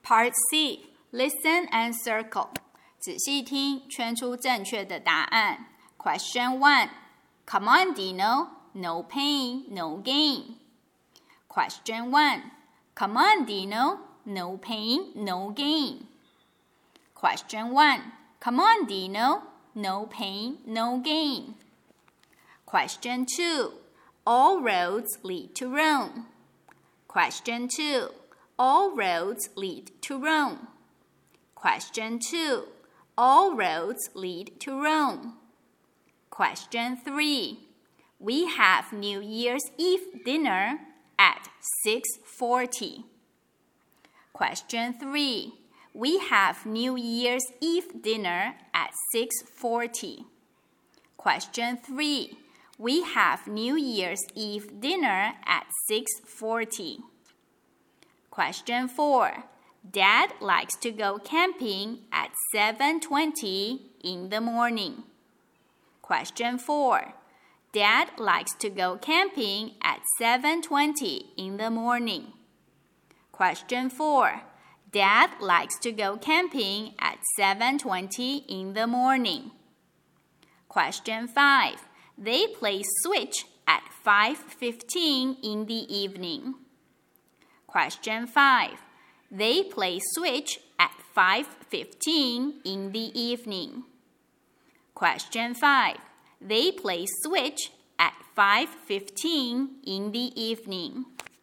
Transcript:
Part C. Listen and circle. 仔细听，圈出正确的答案。Question 1. Come on, Dino. No pain, no gain. Question 1. Come on, Dino. No pain, no gain. Question 1. Come on, Dino. No pain, no gain. Question 2. All roads lead to Rome. Question 2. All roads lead to Rome. Question 2. All roads lead to Rome. Question 3. We have New Year's Eve dinner at 6:40. Question 3. We have New Year's Eve dinner at 6:40. Question 3. We have New Year's Eve dinner at 6:40. Question 4. Dad likes to go camping at 7:20 in the morning. Question 4. Dad likes to go camping at 7:20 in the morning. Question 4. Dad likes to go camping at 7:20 in the morning. Question 5. They play Switch at 5:15 in the evening. Question 5. They play Switch at 5:15 in the evening. Question 5. They play Switch at 5:15 in the evening.